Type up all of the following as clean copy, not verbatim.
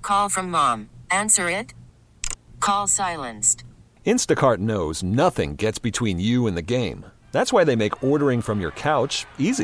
Call from mom. Answer it. Call silenced. Instacart knows nothing gets between you and the game. That's why they make ordering from your couch easy.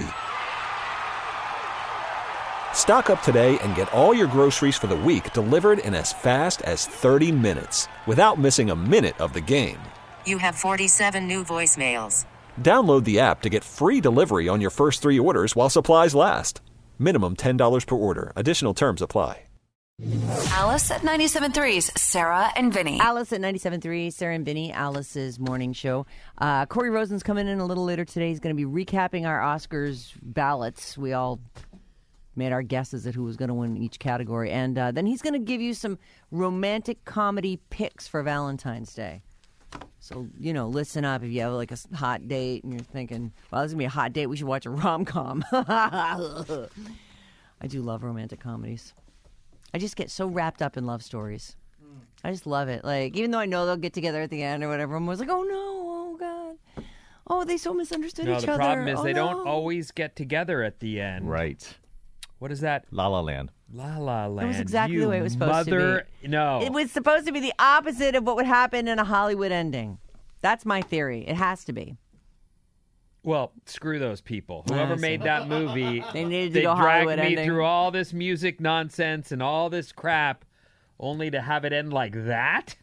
Stock up today and get all your groceries for the week delivered in as fast as 30 minutes without missing a minute of the game. You have 47 new voicemails. Download the app to get free delivery on your first 3 orders while supplies last. Minimum $10 per order. Additional terms apply. Alice at 97.3's Sarah and Vinny. Alice at 97.3, Sarah and Vinny, Alice's morning show. Corey Rosen's coming in a little later today. He's going to be recapping our Oscars ballots. We all made our guesses at who was going to win each category. And then he's going to give you some romantic comedy picks for Valentine's Day. So, listen up if you have like a hot date and you're thinking, well, this is going to be a hot date. We should watch a rom-com. I do love romantic comedies. I just get so wrapped up in love stories. I just love it. Like, even though I know they'll get together at the end or whatever, I'm always like, oh, no, oh, God. Oh, they so misunderstood each other. No, the problem is they don't always get together at the end. Right. What is that? La La Land. La La Land. It was exactly the way it was supposed to be. No. It was supposed to be the opposite of what would happen in a Hollywood ending. That's my theory. It has to be. Well, screw those people. Whoever made that movie, they needed to they go dragged Hollywood me ending. through all this music nonsense and all this crap, only to have it end like that.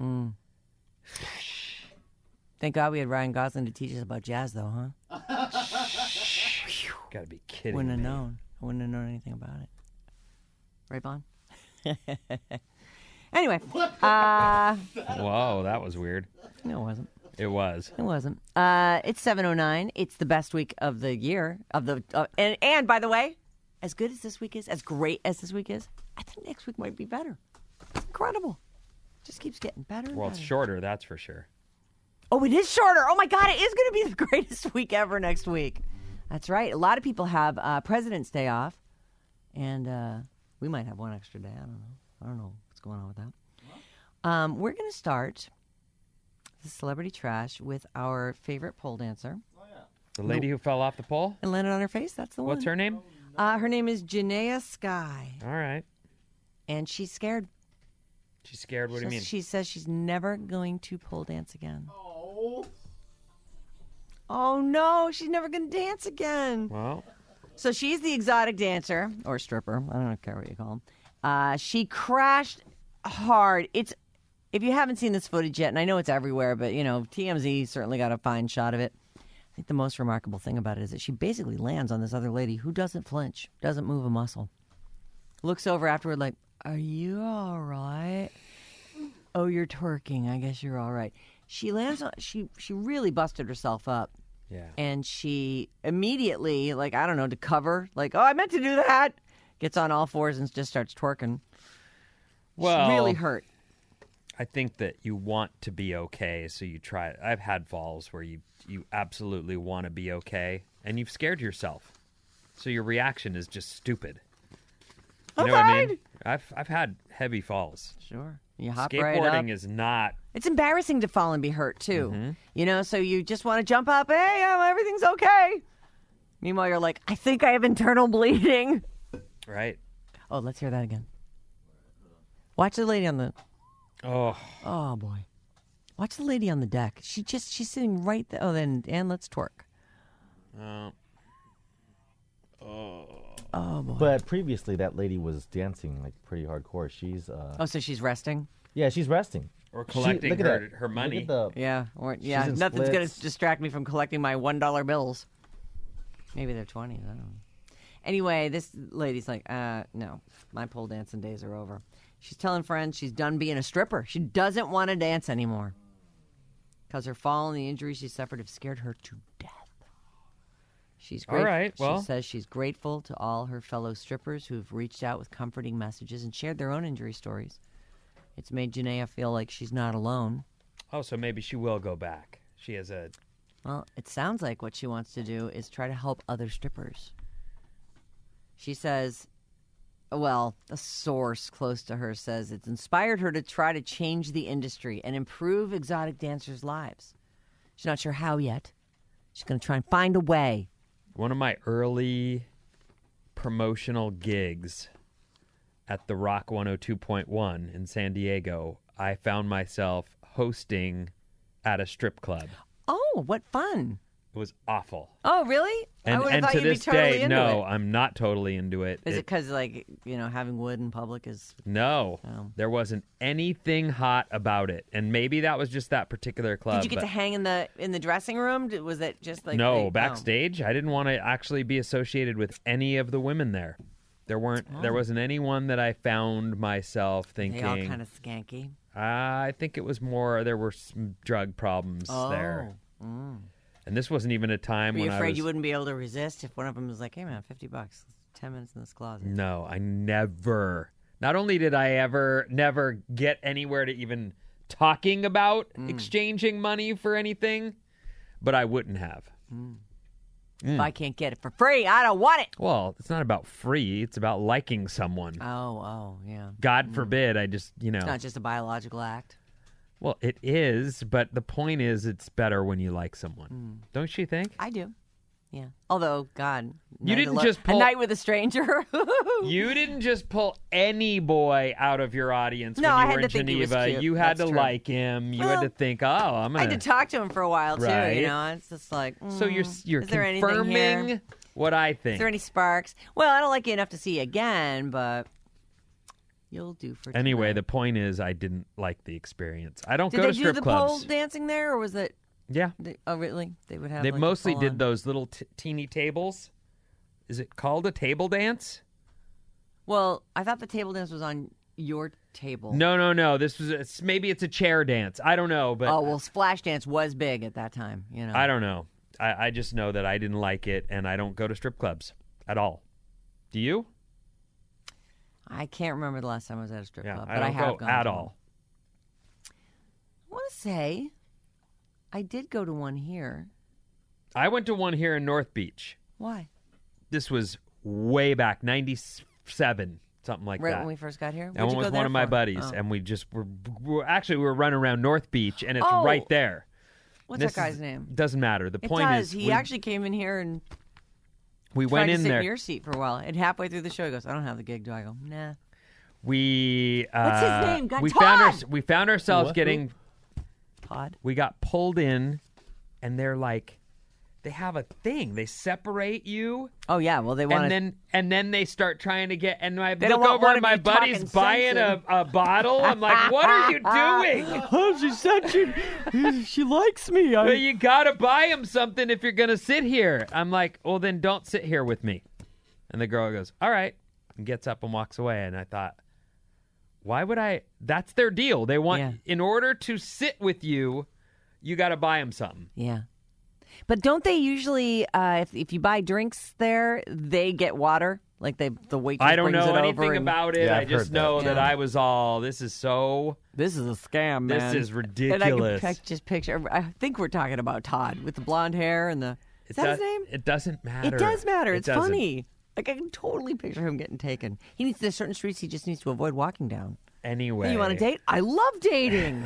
Thank God we had Ryan Gosling to teach us about jazz, though, huh? Gotta be kidding Wouldn't have me. known. I wouldn't have known anything about it. Right, Bon? Anyway. Whoa, that was weird. No, it wasn't. It was. It wasn't. It's 7:09. It's the best week of the year. And by the way, as good as this week is, as great as this week is, I think next week might be better. It's incredible. Just keeps getting better and Well, it's better. shorter, that's for sure. Oh, it is shorter. Oh, my God. It is going to be the greatest week ever next week. That's right. A lot of people have President's Day off. And we might have one extra day. I don't know what's going on with that. We're going to start the Celebrity Trash with our favorite pole dancer. The lady who fell off the pole? And landed on her face. That's the one. What's her name? Her name is Janaea Sky. All right. And she's scared. She's scared? What do you mean? She says she's never going to pole dance again. Oh, no. She's never going to dance again. Well, So she's the exotic dancer, or stripper. I don't care what you call them. She crashed hard. If you haven't seen this footage yet, and I know it's everywhere, but, TMZ certainly got a fine shot of it. I think the most remarkable thing about it is that she basically lands on this other lady who doesn't flinch, doesn't move a muscle. Looks over afterward like, are you all right? Oh, you're twerking. I guess you're all right. She lands on, she really busted herself up. yeah. And she immediately, to cover, oh, I meant to do that, gets on all fours and just starts twerking. Well, She really hurt. I think that you want to be okay, so you try it. I've had falls where you absolutely want to be okay, and you've scared yourself. So your reaction is just stupid. You know what I mean? I've had heavy falls. Sure. You hop Skateboarding right up. is not. It's embarrassing to fall and be hurt, too. So you just want to jump up, hey, everything's okay. Meanwhile, you're like, I think I have internal bleeding. Right. Oh, let's hear that again. Watch the lady on the... Oh. Oh, boy. Watch the lady on the deck. She's sitting right there. Oh, then, and let's twerk. Oh, boy. But previously, that lady was dancing pretty hardcore. She's Oh, so she's resting? yeah, she's resting. Or collecting look at that. her money. Look at Yeah. in Nothing's going splits. to distract me from collecting my $1 bills. Maybe they're 20s. I don't know. Anyway, this lady's like, no, my pole dancing days are over. She's telling friends she's done being a stripper. She doesn't want to dance anymore. Because her fall and the injuries she suffered have scared her to death. She's All right, well. She says she's grateful to all her fellow strippers who've reached out with comforting messages and shared their own injury stories. It's made Janaea feel like she's not alone. Oh, so maybe she will go back. She has a... Well, it sounds like what she wants to do is try to help other strippers. She says, well, a source close to her says it's inspired her to try to change the industry and improve exotic dancers' lives. She's not sure how yet. She's going to try and find a way. One of my early promotional gigs at the Rock 102.1 in San Diego, I found myself hosting at a strip club. Oh, what fun. It was awful. Oh, really? I would have And thought to you'd be this totally day, into no, it. I'm not totally into it. Is it because, like, having wood in public is... No, Oh. there wasn't anything hot about it. And maybe that was just that particular club. Did you get to hang in the dressing room? Was it just like... No, they- backstage. I didn't want to actually be associated with any of the women there. There wasn't anyone that I found myself Oh. thinking. They all kind of skanky. I think it was more there were some drug problems there. And this wasn't even a time Were you when afraid I was... you wouldn't be able to resist if one of them was like, hey, man, $50, 10 minutes in this closet? No, I never. Not only did I never get anywhere to even talking about exchanging money for anything, but I wouldn't have. If I can't get it for free, I don't want it. Well, it's not about free. It's about liking someone. Oh, yeah. God forbid I just, It's not just a biological act. Well, it is, but the point is it's better when you like someone. Don't you think? I do. Yeah. Although, God. You didn't a just pull- night with a stranger. You didn't just pull any boy out of your audience No, when I you had were in to think he was Geneva. cute. You had That's to true. like him. You Well, had to think, I'm I going had to talk to him for a while, too. Right. It's just like, So you're is there anything here? confirming what I think. Is there any sparks? Well, I don't like you enough to see you again, but you'll do for Anyway, tonight. the point is I didn't like the experience. I don't Did go they to do strip the pole clubs. dancing there, or was it... Yeah. Oh, really? They would have. They like, a mostly full-on- did those little teeny tables. Is it called a table dance? Well, I thought the table dance was on your table. No. This was maybe it's a chair dance. I don't know, but Oh well, splash dance was big at that time. I don't know. I just know that I didn't like it, and I don't go to strip clubs at all. Do you? I can't remember the last time I was at a strip Yeah, club, I but don't I have go gone at to all. I want to say, I did go to one here. I went to one here in North Beach. Why? This was way back, 97, something like Right that. when we first got here. That Where'd one you was go one there of my for? buddies, Oh. and we were running around North Beach, and it's Oh. right there. What's This that guy's name? Doesn't matter. The It point does. is, He actually came in here and we tried went to in sit there. in your seat for a while. And halfway through the show, he goes, "I don't have the gig, do I?" go, "Nah." We What's his name? God, we Todd! we found ourselves What? getting. Todd. We got pulled in, and they're like, they have a thing. They separate you, Oh yeah. Well, they want and then they start trying to get. And I They look don't want over one and of my you buddy's talking buying sense a bottle. I'm like, what are you doing? Oh, she said she likes me. But you gotta buy him something if you're gonna sit here. I'm like, well, then don't sit here with me. And the girl goes, all right, and gets up and walks away. And I thought, why would I? That's their deal. They want, Yeah. in order to sit with you, you got to buy them something. Yeah. But don't they usually, if you buy drinks there, they get water? Like the waitress I don't brings know it anything over and- about it. Yeah, I I've just heard that. know that Yeah. I was all, this is so, This is a scam, this man. is And ridiculous. I can just picture. I think we're talking about Todd with the blonde hair and the. Is that his name? It doesn't matter. It does matter. It It's doesn't. funny. Like I can totally picture him getting taken. There's certain streets he just needs to avoid walking down. Anyway. You want to date? I love dating.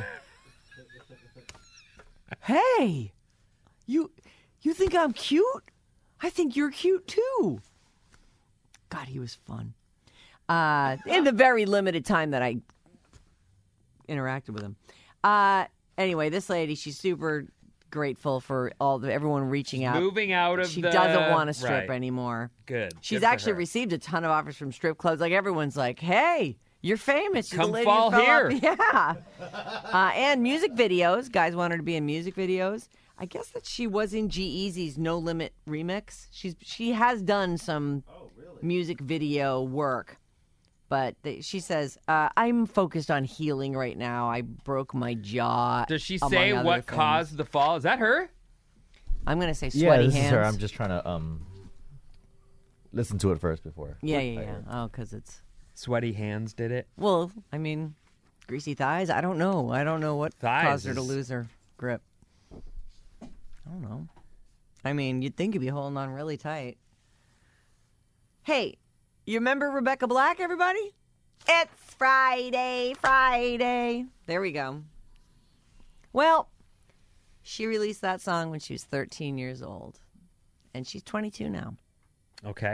Hey, you think I'm cute? I think you're cute too. God, he was fun. In the very limited time that I interacted with him. Anyway, this lady, she's super grateful for everyone reaching out. Moving out of She the... doesn't want to strip right. anymore. Good. She's Good for actually her. received a ton of offers from strip clubs. Like everyone's like, "Hey, you're famous. You're Come the lady fall who fell here." off." Yeah. And music videos. Guys want her to be in music videos. I guess that she was in G-Eazy's No Limit remix. She has done some music video work. But she says, I'm focused on healing right now. I broke my jaw. Does she among say other what things." caused the fall? Is that her? I'm going to say Yeah, sweaty this hands. is her. I'm just trying to listen to it first before. Yeah. Oh, because it's... Sweaty hands did it. Well, I mean, greasy thighs. I don't know. I don't know what Thighs caused her to is- lose her grip. I don't know. I mean, you'd think you'd be holding on really tight. Hey, you remember Rebecca Black, everybody? It's Friday. There we go. Well, she released that song when she was 13 years old, and she's 22 now. Okay.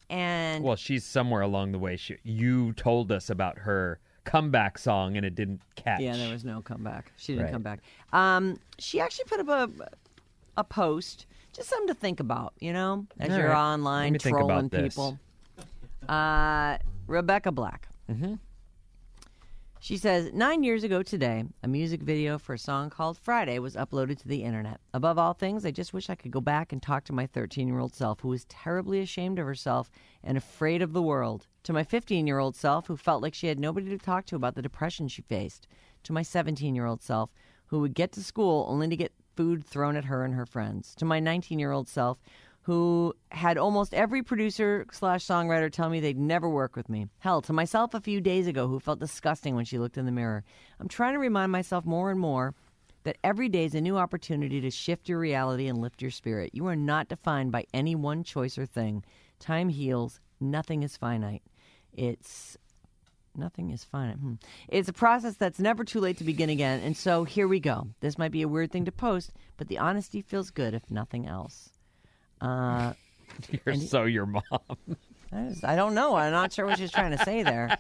And Well, she's somewhere along the way. You told us about her comeback song, and it didn't catch. yeah, there was no comeback. She didn't Right. come back. She actually put up a post, just something to think about, as All you're right. online Let me think trolling about this. people. Rebecca Black. Mm-hmm. She says, 9 years ago today, a music video for a song called Friday was uploaded to the internet. Above all things, I just wish I could go back and talk to my 13-year-old self who was terribly ashamed of herself and afraid of the world. To my 15-year-old self who felt like she had nobody to talk to about the depression she faced. To my 17-year-old self who would get to school only to get food thrown at her and her friends. To my 19-year-old self who had almost every producer/songwriter tell me they'd never work with me. Hell, to myself a few days ago who felt disgusting when she looked in the mirror. I'm trying to remind myself more and more that every day is a new opportunity to shift your reality and lift your spirit. You are not defined by any one choice or thing. Time heals. Nothing is finite. Nothing is finite. It's a process that's never too late to begin again. And so here we go. This might be a weird thing to post, but the honesty feels good if nothing else. You're so your mom. I don't know. I'm not sure what she's trying to say there.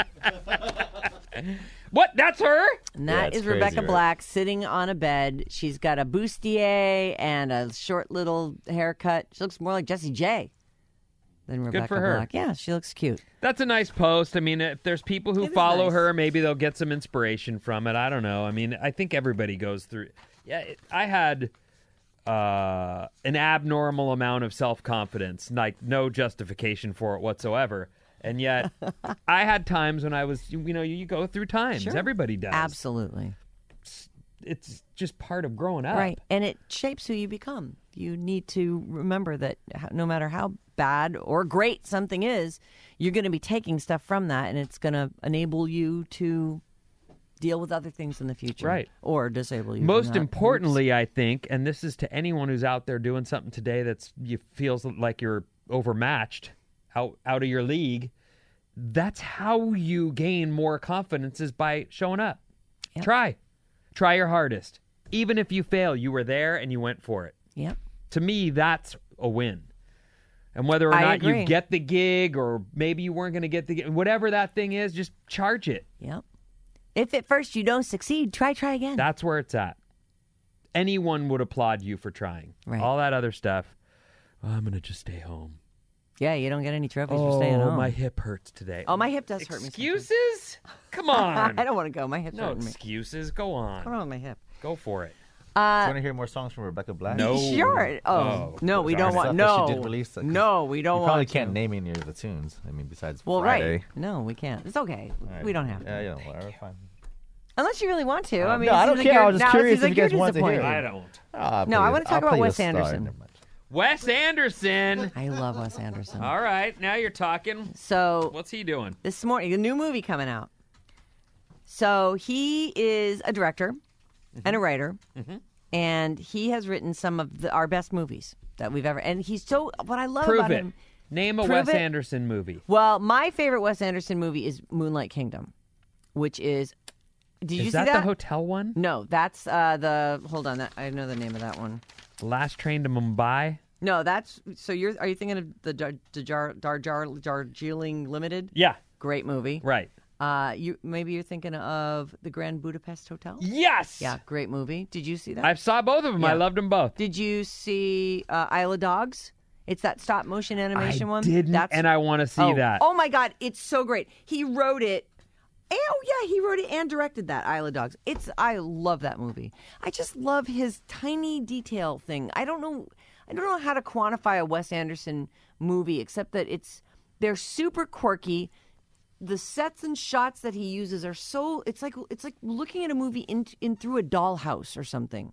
What? That's her? And that it's is crazy, Rebecca right? Black sitting on a bed. She's got a bustier and a short little haircut. She looks more like Jessie J than Rebecca for her. Black. Yeah, she looks cute. That's a nice post. I mean, if there's people who It is follow nice. her, maybe they'll get some inspiration from it. I don't know. I mean, I think everybody goes through. Yeah, I had an abnormal amount of self-confidence, like no justification for it whatsoever. And yet, I had times when I was, you go through times. Sure. Everybody does. Absolutely. It's just part of growing up. Right. And it shapes who you become. You need to remember that no matter how bad or great something is, you're going to be taking stuff from that, and it's going to enable you to deal with other things in the future. Right. Or disable you. from Most that. importantly, I think, and this is to anyone who's out there doing something today you feels like you're overmatched, out of your league, that's how you gain more confidence is by showing up. Yep. Try your hardest. Even if you fail, you were there and you went for it. Yep. To me, that's a win. And whether or I not agree. you get the gig or maybe you weren't going to get the gig, whatever that thing is, just charge it. Yep. If at first you don't succeed, try again. That's where it's at. Anyone would applaud you for trying. Right. All that other stuff, I'm going to just stay home. Yeah, you don't get any trophies for staying home. My hip hurts today. Oh, my hip does hurt me. Excuses? Come on. I don't want to go. My hip's No hurting me. excuses. Go What's going on. on with my hip? Go for it. Do you want to hear more songs from Rebecca Black? No. Sure. Oh, Oh. no, we Sorry, don't want. stuff that No, she did release, 'cause no, we don't You want. probably to. can't name any of the tunes. I mean, besides Well, Friday. right. No, we can't. It's okay. All right. We don't have to. Yeah, whatever, fine. Unless you really want to. I mean, no, it I seems don't like care. you're- I was just now it curious seems like if you guys you're wanted to hear it. disappointed. I don't. No, I wanna talk about Wes Anderson. Anderson. Wes Anderson. I love Wes Anderson. All right. Now you're talking. So What's he doing? this morning, a new movie coming out. So he is a director and a writer, and he has written some of our best movies that we've ever. And he's so. What I love Prove about it. him. Name a Prove Wes it. Anderson movie. Well, my favorite Wes Anderson movie is Moonlight Kingdom, which is. Did you Is see that that? the hotel one? No, that's the. Hold on, I know the name of that one. Last Train to Mumbai? No, that's. So are you thinking of the Darjeeling Limited? Yeah. Great movie. Right. Maybe you're thinking of the Grand Budapest Hotel. Yes. Yeah, great movie. Did you see that? I saw both of them. I Yeah. loved them both. Did you see Isle of Dogs? It's that stop motion animation I one. didn't, and I want to see that. Oh my God, it's so great. He wrote it. Oh yeah, he wrote it and directed that Isle of Dogs. I love that movie. I just love his tiny detail thing. I don't know how to quantify a Wes Anderson movie except that they're super quirky. The sets and shots that he uses are so it's like looking at a movie in through a dollhouse or something.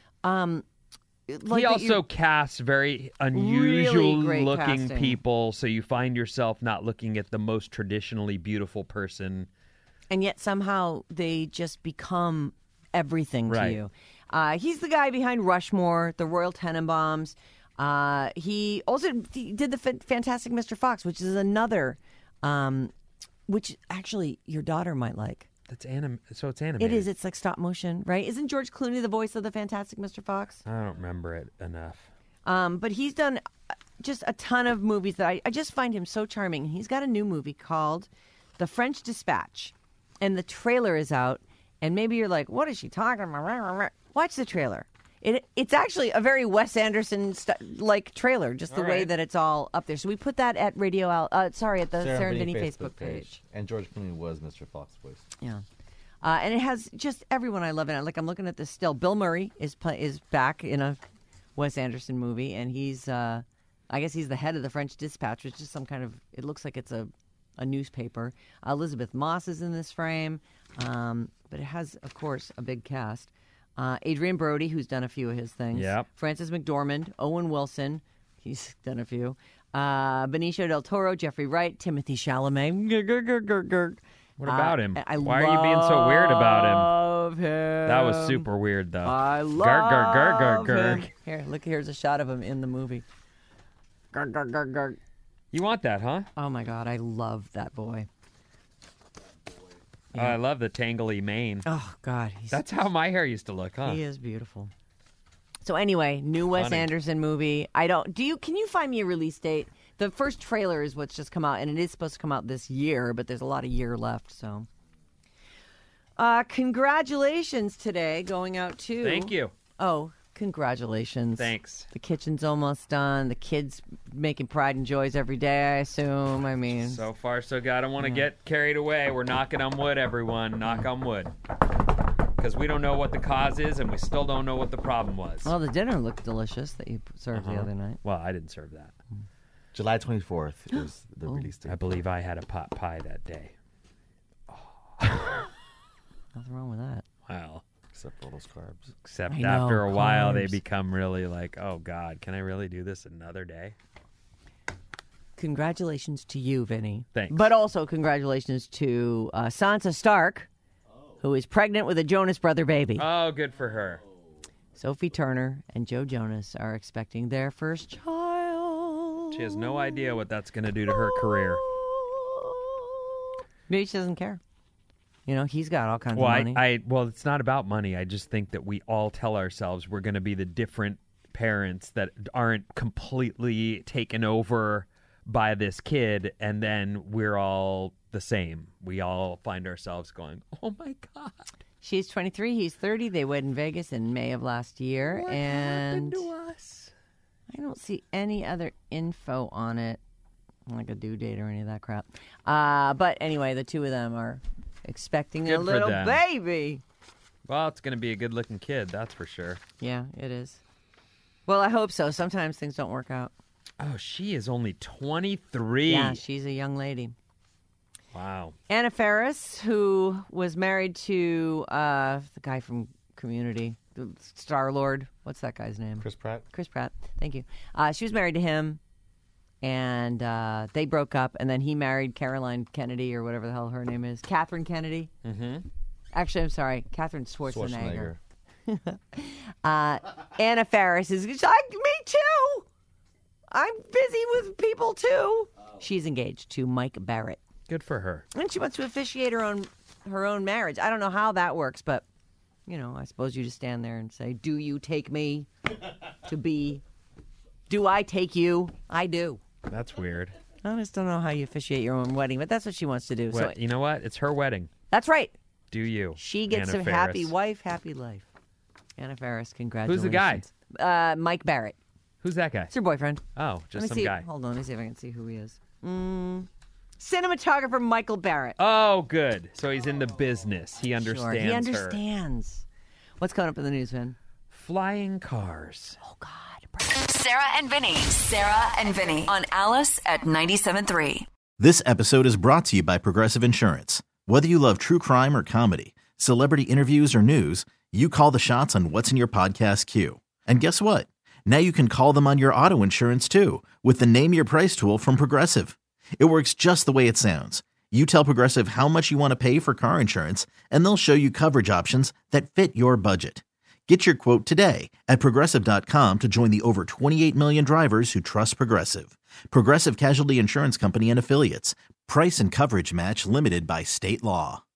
He also casts very unusual Really great looking casting. people, so you find yourself not looking at the most traditionally beautiful person. and yet somehow they just become everything to Right. you. He's the guy behind Rushmore, the Royal Tenenbaums. He also did the Fantastic Mr. Fox, which is another, which actually your daughter might like. That's so it's animated. It is. It's like stop motion, right? Isn't George Clooney the voice of the Fantastic Mr. Fox? I don't remember it enough. But he's done just a ton of movies that I just find him so charming. He's got a new movie called The French Dispatch, and the trailer is out. And maybe you're like, what is she talking about? Watch the trailer. It's actually a very Wes Anderson like trailer, just the way that it's all up there. So we put that at at the Sarah and Vinny Facebook page. And George Clooney was Mr. Fox voice. Yeah. And it has just everyone I love in it. Like, I'm looking at this still. Bill Murray is back in a Wes Anderson movie, and he's, I guess he's the head of the French Dispatch, which is some kind of, it looks like it's a newspaper. Elizabeth Moss is in this frame, but it has, of course, a big cast. Adrian Brody, who's done a few of his things. Yep. Frances McDormand, Owen Wilson, he's done a few. Benicio del Toro, Jeffrey Wright, Timothy Chalamet. What about him? Why are you being so weird about him? That was super weird, though. I love him. Here, look, here's a shot of him in the movie. You want that, huh? Oh, my God, I love that boy. I love the tangly mane. Oh, God. That's how my hair used to look, huh? He is beautiful. So anyway, new Wes Anderson movie. Can you find me a release date? The first trailer is what's just come out, and it is supposed to come out this year, but there's a lot of year left, so. Congratulations today going out to... Thank you. Oh, congratulations. Thanks. The kitchen's almost done. The kids making pride and joys every day, I assume. I mean... So far, so good. I don't want to get carried away. We're knocking on wood, everyone. Knock on wood. Because we don't know what the cause is, and we still don't know what the problem was. Well, the dinner looked delicious that you served the other night. Well, I didn't serve that. July 24th is the release date. I believe I had a pot pie that day. Nothing wrong with that. Wow. Except for all those carbs. Except I know, after a while, they carbs. become really like, oh, God, can I really do this another day? Congratulations to you, Vinny. Thanks. But also congratulations to Sansa Stark, who is pregnant with a Jonas Brother baby. Oh, good for her. Sophie Turner and Joe Jonas are expecting their first child. She has no idea what that's going to do to her career. Maybe she doesn't care. You know, he's got all kinds of money. Well, it's not about money. I just think that we all tell ourselves we're going to be the different parents that aren't completely taken over by this kid, and then we're all the same. We all find ourselves going, oh, my God. She's 23, he's 30. They wed in Vegas in May of last year. What and happened to us? I don't see any other info on it, like a due date or any of that crap. But anyway, the two of them are expecting Good a for little them. baby. Well, it's going to be a good-looking kid, that's for sure. Yeah, it is. Well, I hope so. Sometimes things don't work out. Oh, she is only 23. Yeah, she's a young lady. Wow. Anna Faris, who was married to the guy from Community, the Star-Lord. What's that guy's name? Chris Pratt. Chris Pratt. Thank you. She was married to him, and they broke up, and then he married Caroline Kennedy, or whatever the hell her name is. Catherine Kennedy. Mm-hmm. Actually, I'm sorry. Catherine Schwarzenegger. Schwarzenegger. Anna Faris is like, me too. I'm busy with people, too. She's engaged to Mike Barrett. Good for her. And she wants to officiate her own marriage. I don't know how that works, but, you know, I suppose you just stand there and say, do you take me to be? Do I take you? I do. That's weird. I just don't know how you officiate your own wedding, but that's what she wants to do. Well, So you know what? It's her wedding. that's right. Do you? She gets Anna a Faris. happy wife, happy life. Anna Faris, congratulations. Who's the guy? Mike Barrett. Who's that guy? It's her boyfriend. Oh, Let just me some see. guy. Hold on, let me see if I can see who he is. Cinematographer Michael Barrett. Oh, good. So he's in the business. He understands Sure, he her. understands. What's coming up in the news, Vin? Flying cars. Oh, God. Sarah and Vinny. Sarah and Vinny on Alice at 97.3. This episode is brought to you by Progressive Insurance. Whether you love true crime or comedy, celebrity interviews or news, you call the shots on what's in your podcast queue. And guess what? Now you can call them on your auto insurance too with the Name Your Price tool from Progressive. It works just the way it sounds. You tell Progressive how much you want to pay for car insurance, and they'll show you coverage options that fit your budget. Get your quote today at Progressive.com to join the over 28 million drivers who trust Progressive. Progressive Casualty Insurance Company and Affiliates. Price and coverage match limited by state law.